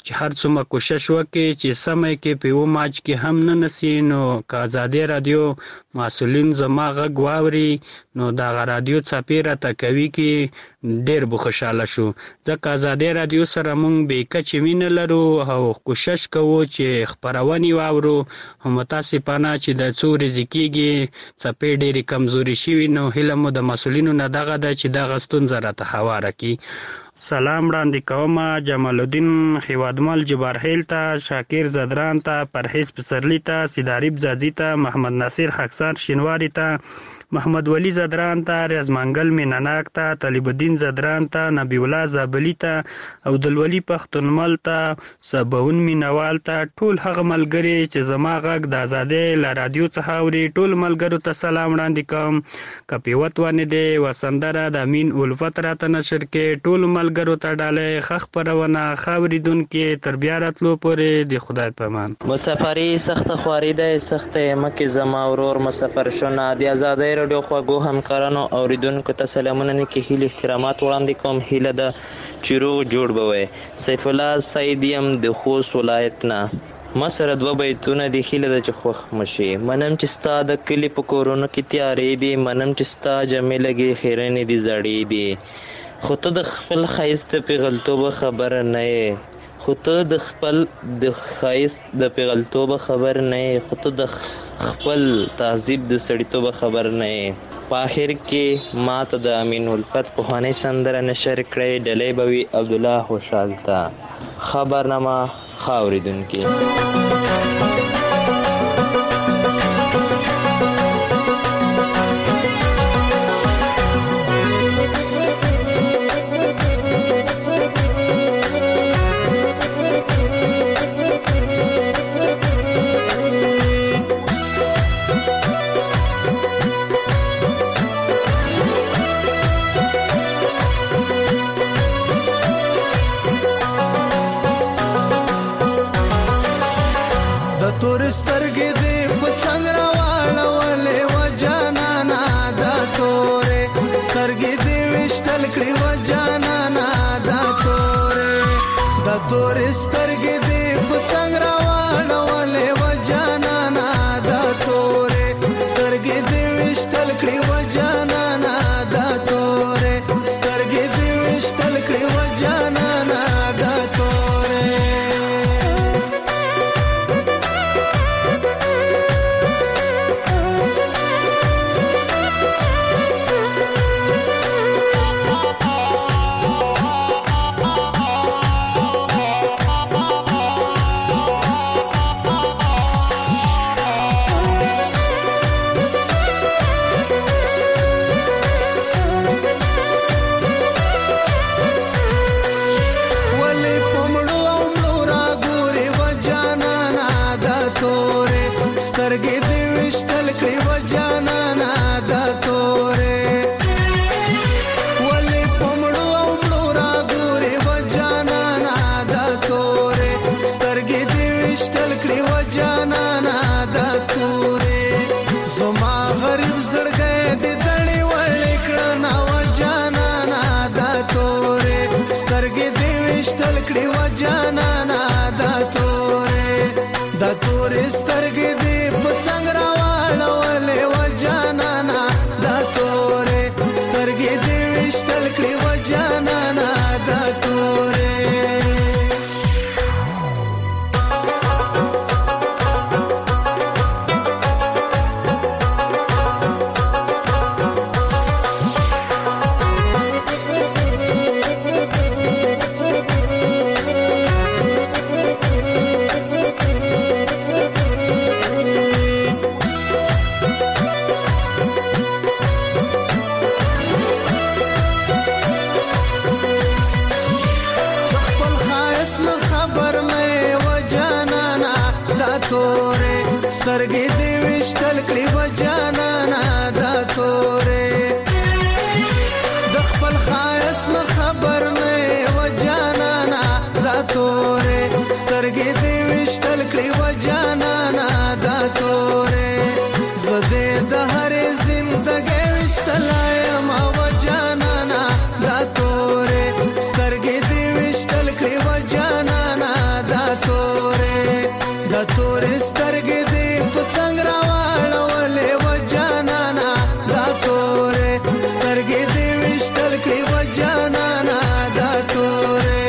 Speaker 3: چې هر څومره کوشش وکړي چې سمې کې په و ماج کې هم نه نسی نو که آزادي رادیو مسؤلین زما غږ واوري نو دا رادیو څاپیره تکوي کې ډېر به خوشاله شو ځکه آزادي رادیو سره مونږ به کچې مینه لرو او کوشش کوو چې خپرونې واورو هم متاسفانه چې د څو ورځې کېږي څپې ډېرې کمزوري شوي نو هیله مو د مسؤلینو نه دغه ده چې دغه ستونزه راته هواره کړي سلام وړاندې کوم جمال الدین هیوادمل جبارهیل ته شاکر زدران ته پرهیز پسرلی ته سیداریب زازی ته محمد ناصر خاکسار شینواری ته محمد ولی زدران ته ریاضمنګل مینناک ته طالب الدین زدران ته نبی الله زابلی ته او دلولی پختونمل ته سباون مینوال ته ټول هغه ملګری چې زما غږ د آزادۍ له رادیو څخه اوري ټول ملګرو ته سلام وړاندې کوم کپیوت ونه دی وسندره د امین الفت راته نشر کې ټول ملګرو ته ډالې خخ پرونه خاوریدونکو تر بیا راتلو پورې د خدای پامان
Speaker 5: مسافری سخت خواري ده سخت مکه زما ورور مسافر شونه د آزادۍ رادیو خواږو همکارانو اوریدونکو ته سلامونه کې هیله احترامات وړاندې کوم هیله ده چې روغ جوړ بوي سیف الله سیدیم د خوست ولایت نه ما سره 2 بیتونه د هیله ده چې خوښ مشي منم چې ستا د کلی په کورونو کې تیارې دي منم چې ستا جمیلګي خیرنې دي زړې دي خو ته د خپل خایست پیغلتوب خبر نه یې خو ته د خپل د خایست د پیغلتوب خبر نه یې خو ته د خپل تهذیب د سړیتوب خبر نه یې په اخر کې ما ته د امین الفت پوهاني سندره نشر کړې ډلې بوي عبد الله خوشحال ته خبرنامه خاوریدونکو
Speaker 17: سترګې دې په څنګه راوړلې و جانانا دا تورې سترګې دې وشتل کړې و جانانا دا تورې سترګې دې په څنګه راوړلې و جانانا دا تورې سترګې دې وشتل کړې و جانانا دا تورې سترګې دې وشتل کړې و جانانا دا تورې سترګې دې وشتل کړې و جانانا دا تورې ولې پمړو او مړو را ګورې و جانانا دا تورې سترګې دې وشتل کړې و جانانا دا تورې زما غریب زړګې دې دړې وړې کړنا و جانانا دا تورې سترګې دې وشتل کړې و جانانا دا تورې سترګې دې په څنګه راوړلې و جانانا دا تورې سترګې دې وشتل کړې و جانانا دا تورې سترګې دې وشتل کړې و جانانا دا تورې د خپل خایس نه خبر نه و جانانا دا تورې سترګې دې وشتل کړې و جانانا دا تورې زده د هرې زندګۍ وشتلایم و جانانا دا تورې سترګې دې وشتل کړې و جانانا وشتل کړي و جانانا دا تورې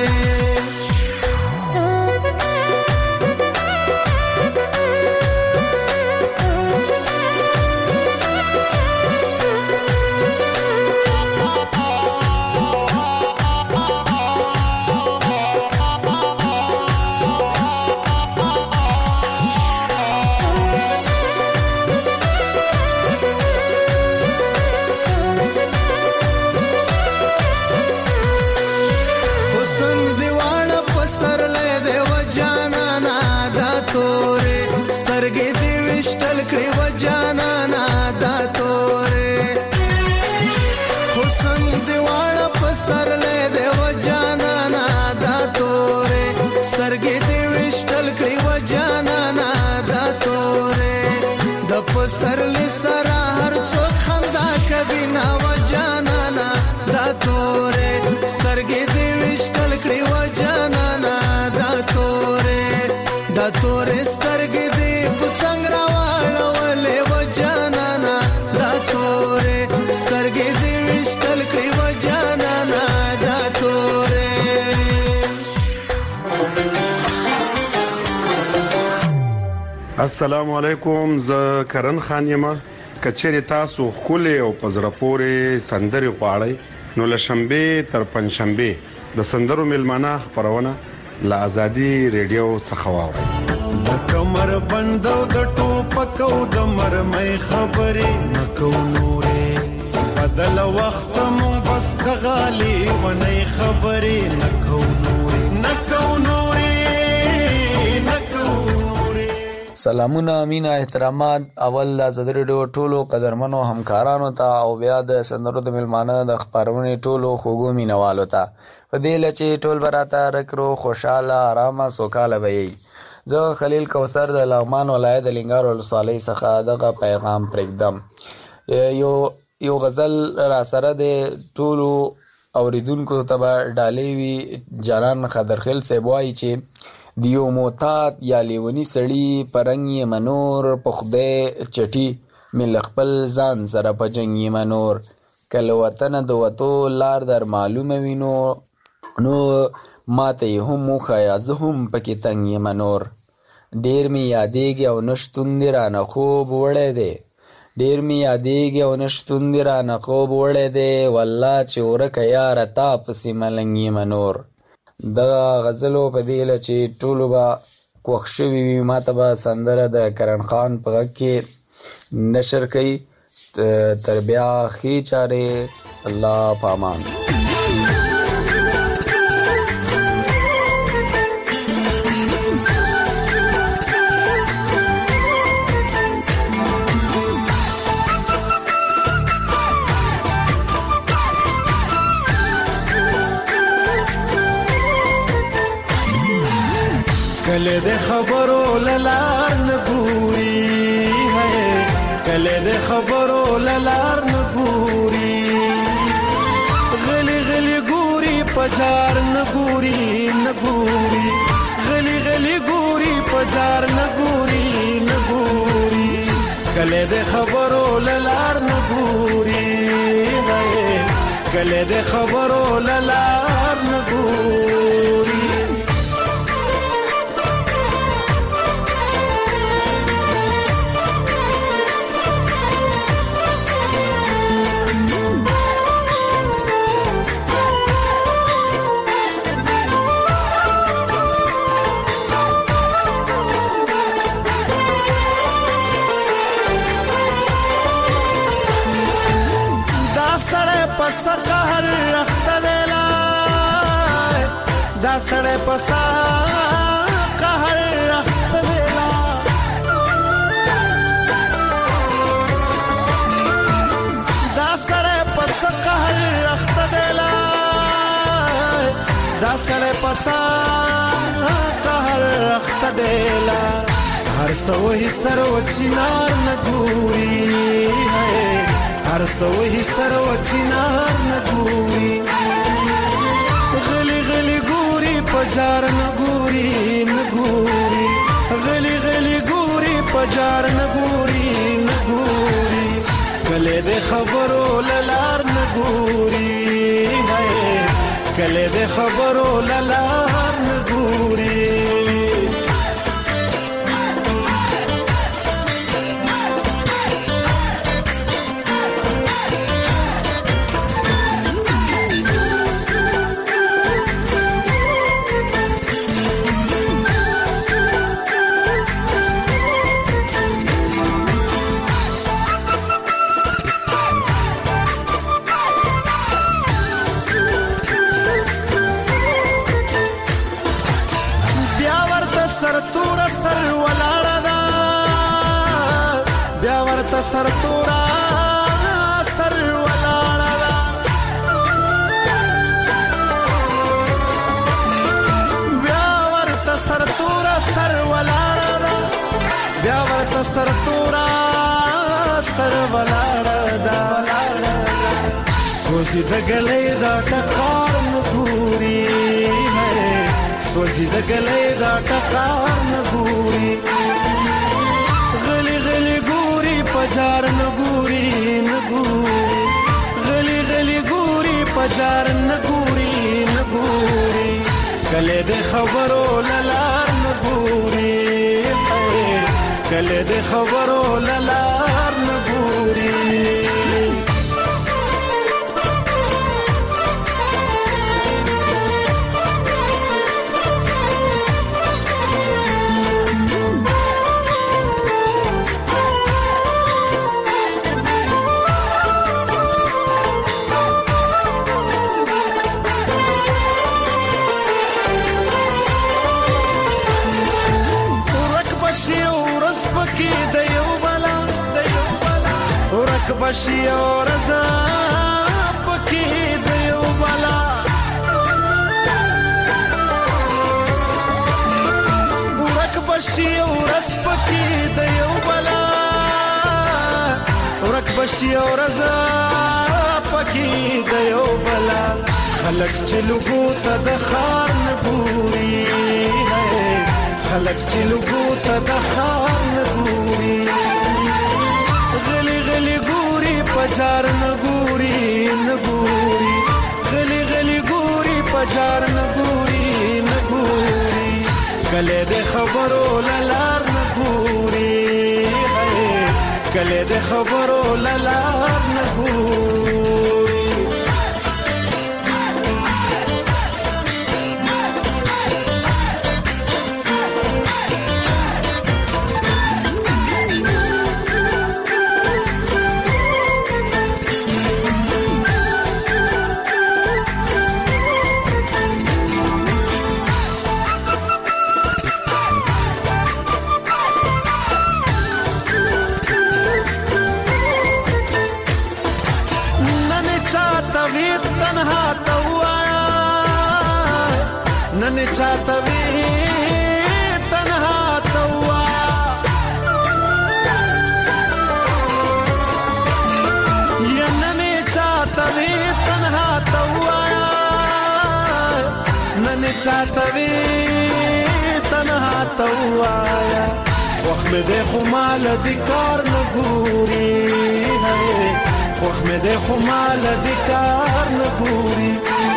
Speaker 17: سرلی سرا هر څوک خندا کوي نا و جانانا دا تورې سترګې دې وشتل کړې و جانانا دا تورې سترګې دې په څنګه راوړلې و جانانا دا تورې سترګې دې وشتل کړې و جانانا دا تورې
Speaker 4: السلام علیکم زه کرن خان یم کچېری تاسو خولې او پزړه پورې سندري غواړئ نو لشنبه تر پنځشنبه د سندرو ملمانه خبرونه لا ازادي ریډیو څخه واورئ
Speaker 17: د کمر بندو د ټوپکو د مرمۍ خبرې نکو نورې بدل وخت مون بس د غالي ونې خبرې نکو نورې
Speaker 6: سلامونه مینا احترامات اول د زړه ډیو ټولو قدرمنو همکارانو ته او بیا د سندرو د ملمانه د خبرونې ټولو خوګو مینوالو ته په دې لچې ټول براته رکرو خوشاله آرامه سوکاله وي زه خلیل کوثر د لغمان ولایت د لنګار ولسوالۍ څخه دغه پیغام پرېږدم یو غزل را سره د ټولو اوریدونکو ته ډالې وي جانان خضرخیل صاحب وایي چې دیو موتات یا لیونی سړی پرنګ منور په خدای چټي مل خپل ځان سره په جنګ منور کله وطن د وتو لار در معلومه وینو نو ماته هم خیا زه هم پکې تنګ منور ډیر می یادېږي او نشتون دی رانه خوب وړی دی ډیر می یادېږي او نشتون دی رانه خوب وړی دی والله چې ورکه یاره تا پسې ملنګ منور د غزلو په دی چې ټولو به خوښ شوي وي ماته به سندره د کرن خان په غږ کې نشر کوي تر بیا ښې چارې الله پامان
Speaker 17: کله د خبرو لار نه ګوري کله د خبرو لار نه ګوري غلی غلی ګوري پجار نه ګوري غلی غلی ګوري پجار نه ګوري کله د خبرو لار نه ګوري کله د خبرو لار نه ګوري سړې پسا قهر رخت ویلا دا سړې پسا قهر رخت ویلا دا سړې پسا قهر رخت ویلا هر سوې سرو چنار نګوري هر سوې سرو چنار نګوري پجار نګوري غلی غلی ګوري پجار نګوري کله د خبرو لار نګوري کله د خبرو لار نه ګوري سر تورا سر ولاړه بیا ورته سر تورا سر ولاړه بیا ورته سر تورا سر ولاړه سوزي د ګلې دا ټکار نګوري سوزي د ګلې دا ټکار نګوري غلي غلي پجار نګوري نګوري غلي غلي ګوري پجار نګوري نګوري کله د خبرو لار نګوري کله د خبرو لار نګوري بشي اور زا پکې دیو بالا ورک بشي اور اس پکې دیو بالا ورک بشي اور زا پکې دیو بالا خلق چلو ته د خار نګوري خلق چلو ته د خار نګوري غلي غلي پجار نګوري نګوري غلي غلي ګوري پجار نګوري نګوري کله د خبرو لار نګوري کله د خبرو لار نګوري نن چاته وی تنها توا یا نن چاته وی تنها توا نن چاته وی تنها توا وخت دې خو مال دې کار نه ګوري وخت دې خو مال دې کار نه ګوري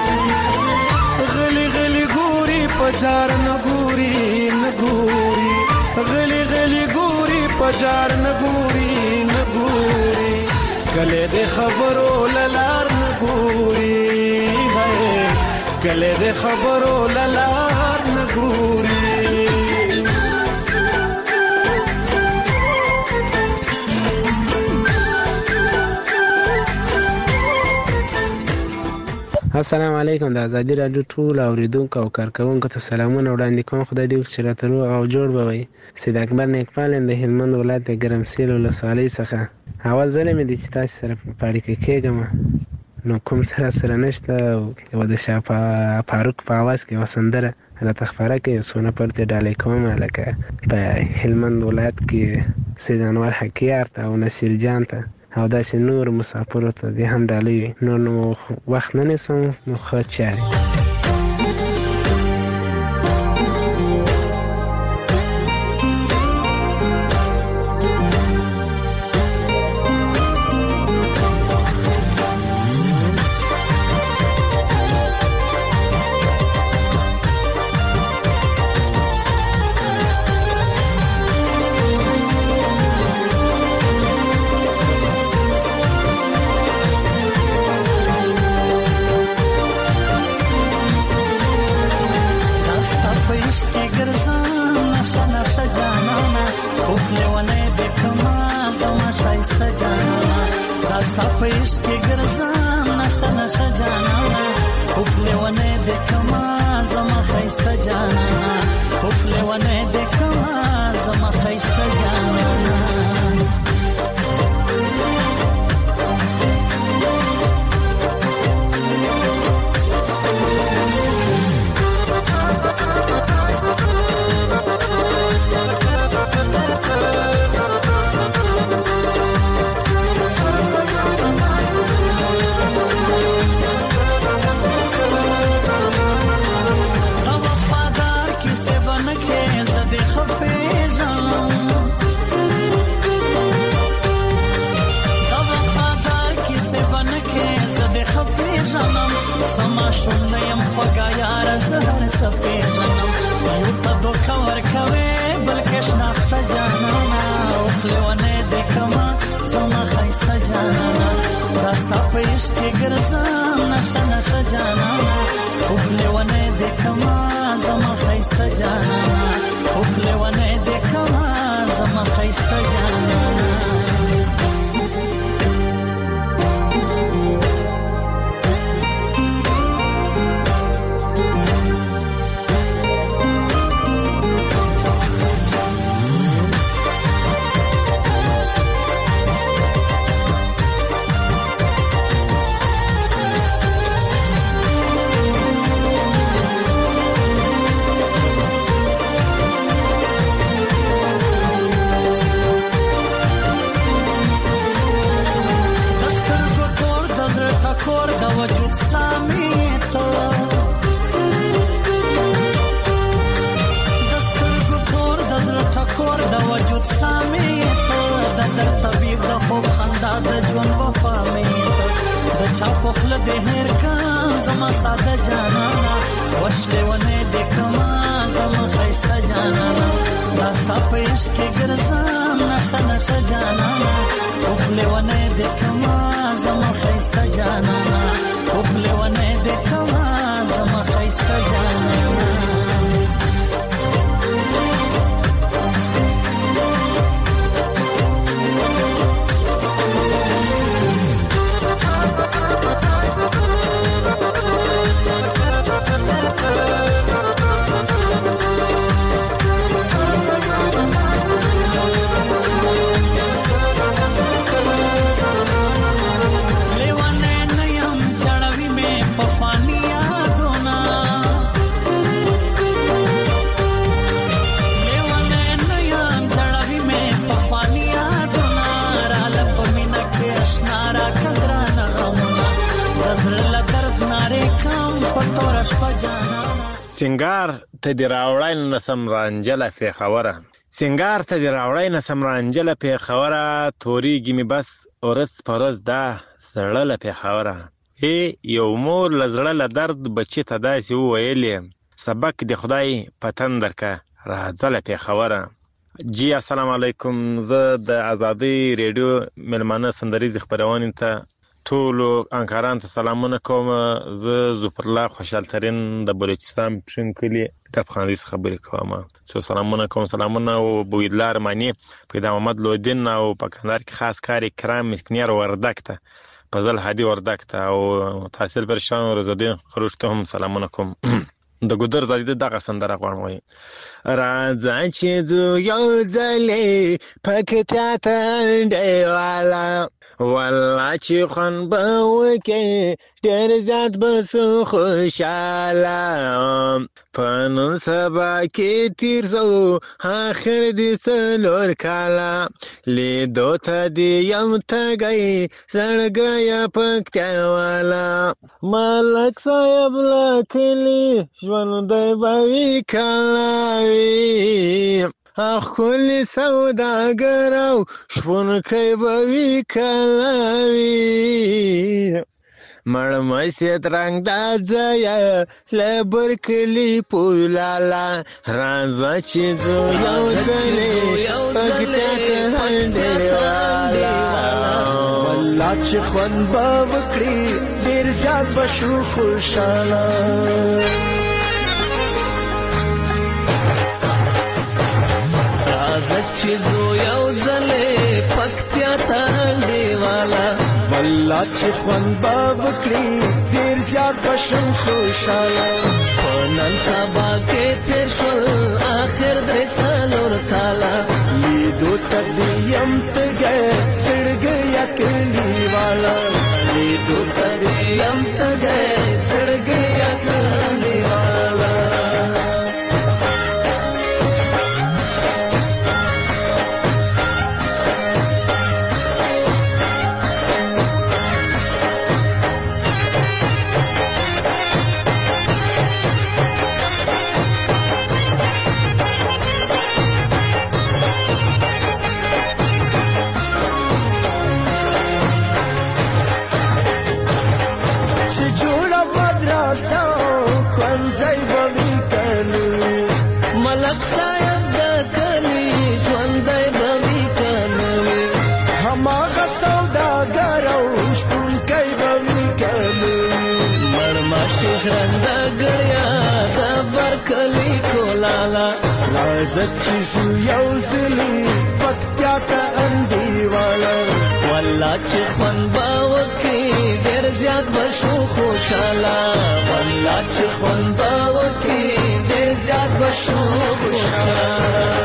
Speaker 17: غلي غلي ګوري پجار نګوري نګوري غلي غلي ګوري پجار نګوري نګوري کله دې خبرو لار نګوري کله دې خبرو لار نګوري
Speaker 9: السلام علیکم د ازادي رادیو ټول اوریدونکو او کارکونکو ته سلامونه وړاندې کوم. خدای دې وکړي چې راته روغ او جوړ به وي. سید اکبر نیکپال د هلمند ولایت د ګرمسیل ولسوالۍ څخه. اول ځل مې دی چې تاسو سره په اړیکه کېږم، نو کوم سره نشته. یو د شاه فاروق په اواز کې یوه سندره راته خپاره کړئ، یو څونه پرته ډالۍ کوم، لکه په هلمند ولایت کې سید انور حکیار ته او نصیر جان ته او داسې نور مسافرو ته دې هم ډالۍ وي. نور نو وخت نه نیسم، نو ښه چارې.
Speaker 14: عشق ګرځم نشه نشه جانانا اوف لیونه د کما زما شایسته جانانا داستا په عشق ګرځم نشه نشه جانانا اوف لیونه د کما زما خایسته جانانا اوف لیونه د کما زما خایسته جانانا سما شونیم خوږه یاره زهر سپېژنم یو ته دوکه ورکوې بلکې شناخته جانانه اوف لیونی دې کمه زما ښایسته جانانه دا ستا په عشق کې ګرځم نشه نشه جانانه اوف لیونی دې کمه زما ښایسته جانانه اوف لیونی دې کمه زما ښایسته جانانه
Speaker 8: سنگار ته دی راوړای نسم رانجله پیښوره سنگار ته دی راوړای نسم رانجله پیښوره توریږي می بس اورس پرز دا زړه پیښوره هی یو مور لزړه ل درد بچی ته داسې وویلې سبق دی خدای پتن درکه راځله پیښوره جی السلام علیکم زه د آزادی ریډیو ملمانه سندریز خبرونه ته ټول انکاران ته سلامونه کوم زه ظفر الله خوشحال ترین د بلوچستان پښنکلی د افغانستان خبرې کوم سو سلامونه کوم سلامونه او بویدلار معنی پیدا محمد لودین او پکندار کې خاص کاری کرام مسکنیر وردک ته فضل هادي وردک ته او تحصیل پرشان رضادین خروج ته هم سلامونه کوم د ګودر زاده دغه سندره غواړم وای راځه چې زو یو ځلې پکتیا ته ډیوالا والله چې خون به وکې ډېر زیات بس خوشاله په نن سبا کې تیر زو آخر دې څلور کاله لیدو ته دې یم تږی زړګی پکتیا والا ملک صاحب لکلی ژوند دی به وي کلاوي خولي سوداګر او شپونکی به وي کلاوي مړمسیت رنګ دا ځایه له برکلي پولاله راځه چې زو یو ځلې پکتیا ته ډیوالا
Speaker 14: والله چې خوند به وکړي ډېر زیات به شو خوشاله
Speaker 17: راځه چې زو یو ځلې پکتیا ته انډیواله والله چې خوند به وکړي ډېر زیات به شم خوشحاله په نن سبا کې تېر شول آخر درې څلور کاله لیدو ته دې یم تږی زړګیه کلیواله لیدو ته دې یم تږی زړګیه کلیواله ملک صاحب د کلی ژوندی به وي که نه وي هماغه سوداګر او شپونکی به وي که نه وي مرماشي غرندګړیا د برکلي کولاله راځه چې زو یو ځلي پکتیا ته انډیواله والله چې خوند به وکړي ډېر زیات به شو خوشحاله والله چې خوند به وکړي ډېر زیات به شو خوشحاله